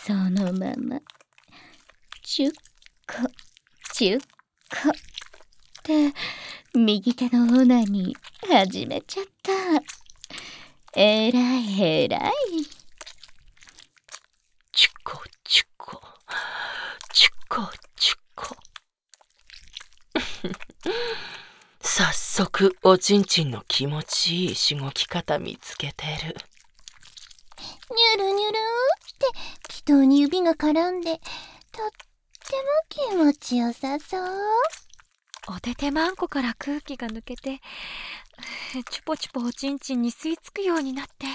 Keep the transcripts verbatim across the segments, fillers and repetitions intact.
そのままちゅっこちゅっこって右手のオナニー始めちゃった。えらいえらい。 チュコチュコチュコチュコ早速おちんちんの気持ちいいしごき方見つけてる。 ニュルニュルって気筒に指が絡んでとっても気持ちよさそう。 おててまんこから空気が抜けてチュポチュポおちんちんに吸い付くようになって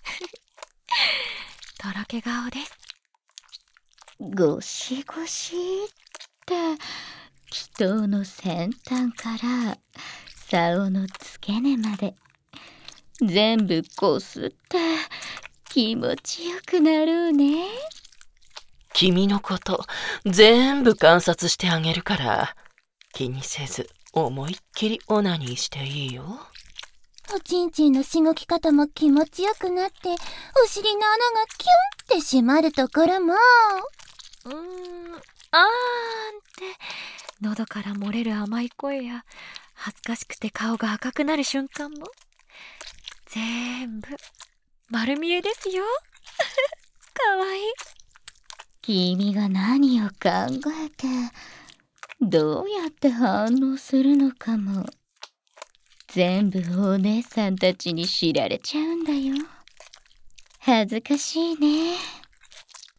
とろけ顔です。 ゴシゴシって気筒の先端から竿の付け根まで全部こすって気持ちよくなるね。 君のこと全部観察してあげるから気にせず思いっきりオナニーしていいよ。 おちんちんのしごき方も気持ちよくなって、お尻の穴がキュンって閉まるところも、 うーんあーんって喉から漏れる甘い声や恥ずかしくて顔が赤くなる瞬間も全部丸見えですよ。かわいい。 君が何を考えてどうやって反応するのかも全部お姉さんたちに知られちゃうんだよ。恥ずかしいね。